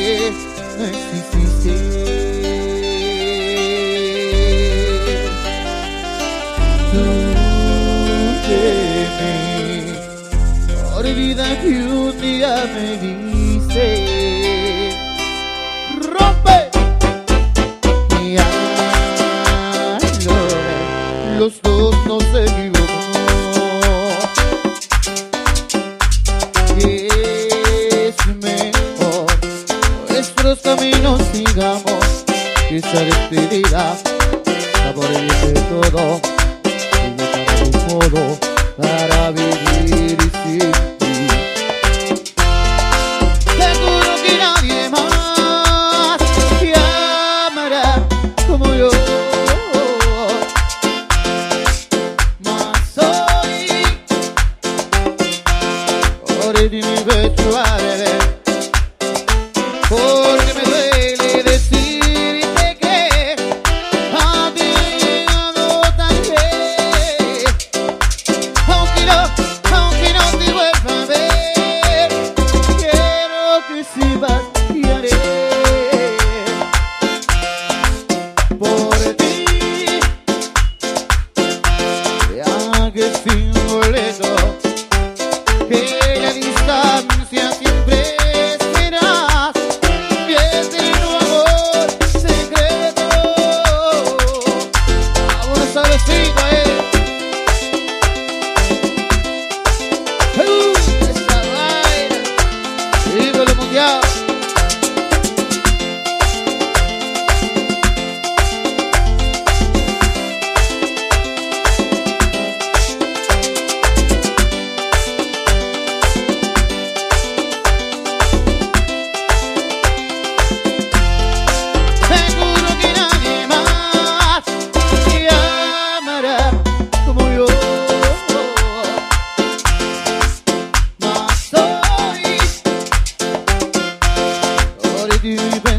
no exististe. Tú de mí, olvida que un día me dice, rompe. Y los dos nos equivocamos. Es mejor nuestros caminos sigamos, que esa despedida por el bien de todo y buscar un modo para vivir sin ti. Seguro que nadie más te amará como yo. Mas hoy, por el mi pecho a beber, porque me duele decirte que ha llegado tarde. Aunque no te vuelva a ver, quiero que sepas que haré por ti, ya que sin boleto, que la distancia siempre será mi eterno amor secreto. Ahora suavecito, esa vaina, ídolo mundial. Seguro que nadie más te amará como yo. Mas hoy, por ti